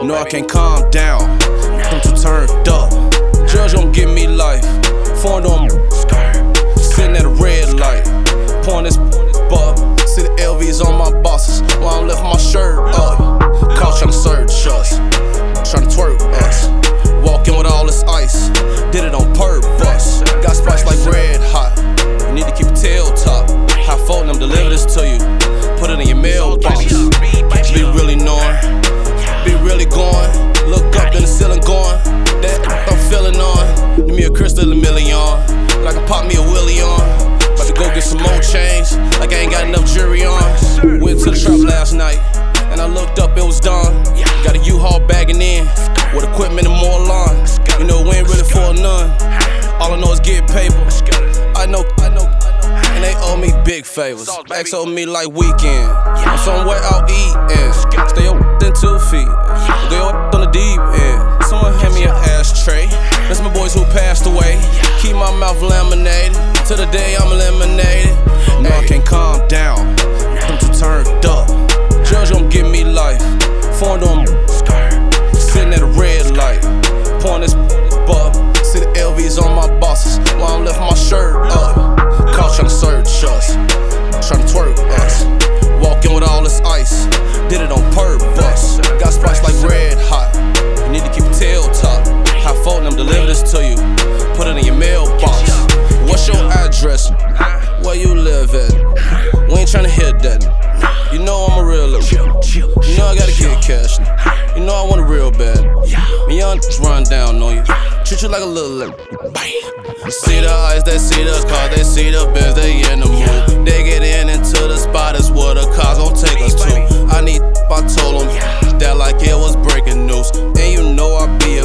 No, I can't calm down. I'm too turned up. Judge gon' give me life. Foreign on sitting at a red light. Pouring this buck. See the LVs on my bosses while I'm lifting my shirt up. Cops tryna search us, tryna twerk us. Walking with all this ice, did it on purpose. Got spikes like red hot. You need to keep a tail top. High phone them deliver this to you. Put it in your mailbox. Be really knowing, be really going. Look up in the ceiling going. That I'm feeling on. Give me a crystal a million. Like I pop me a willy on. About to go get some more change. Like I ain't got enough jewelry on. Went to the trap last night, and I looked up, it was done. Got a U-Haul bagging in with equipment and more lawn. You know, we ain't really for none. All I know is get paper. I know, and they owe me big favors. X owe me like weekend. I'm somewhere out eating. Stay up in 2 feet. Go on the deep end. Someone hand me an ashtray. That's my boys who passed away. Keep my mouth laminated till the day I'm eliminated. No, I can't calm down. I'm too turned up. Judge gon' give me life. Foreign on sitting at a red light. Pouring this buck. See the LVs on my bosses while I'm lifting my shirt up. Cops tryna search us, tryna twerk us. Walking with all this ice, did it on purpose. Got spikes like red hot. You need to keep a tail top. High phone them deliver this to you. Put it in your mailbox. What's your address? Where you live at? We ain't tryna hear that. You know I'm a real little. You know I gotta get cash. You know I want it real bad. Me young run down on you. Treat you like a little. See the eyes, they see the car, they see the biz, they in the mood. They get into the spot, is where the cars gon' take us to. I need, I told them that like it was breaking news. And you know I be a